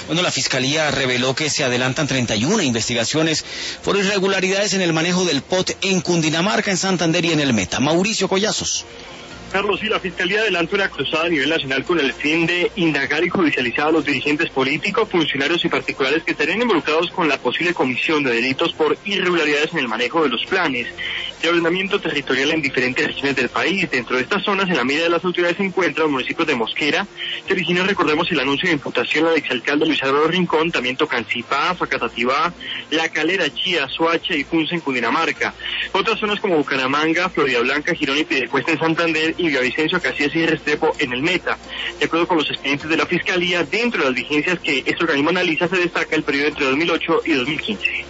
Bueno, la Fiscalía reveló que se adelantan 31 investigaciones por irregularidades en el manejo del POT en Cundinamarca, en Santander y en el Meta. Mauricio Collazos. Carlos, sí, la Fiscalía adelanta una cruzada a nivel nacional con el fin de indagar y judicializar a los dirigentes políticos, funcionarios y particulares que estarían involucrados con la posible comisión de delitos por irregularidades en el manejo de los planes de ordenamiento territorial en diferentes regiones del país. Dentro de estas zonas, en la mira de las autoridades se encuentran los municipios de Mosquera, que originó, recordemos, el anuncio de imputación al exalcalde Luis Álvaro Rincón, también Tocancipá, Facatativá, La Calera, Chía, Soacha y Punza en Cundinamarca. Otras zonas como Bucaramanga, Florida Blanca, Girón y Piedecuesta en Santander y Villavicencio, Casillas y Restrepo en el Meta. De acuerdo con los expedientes de la Fiscalía, dentro de las vigencias que este organismo analiza se destaca el periodo entre 2008 y 2015.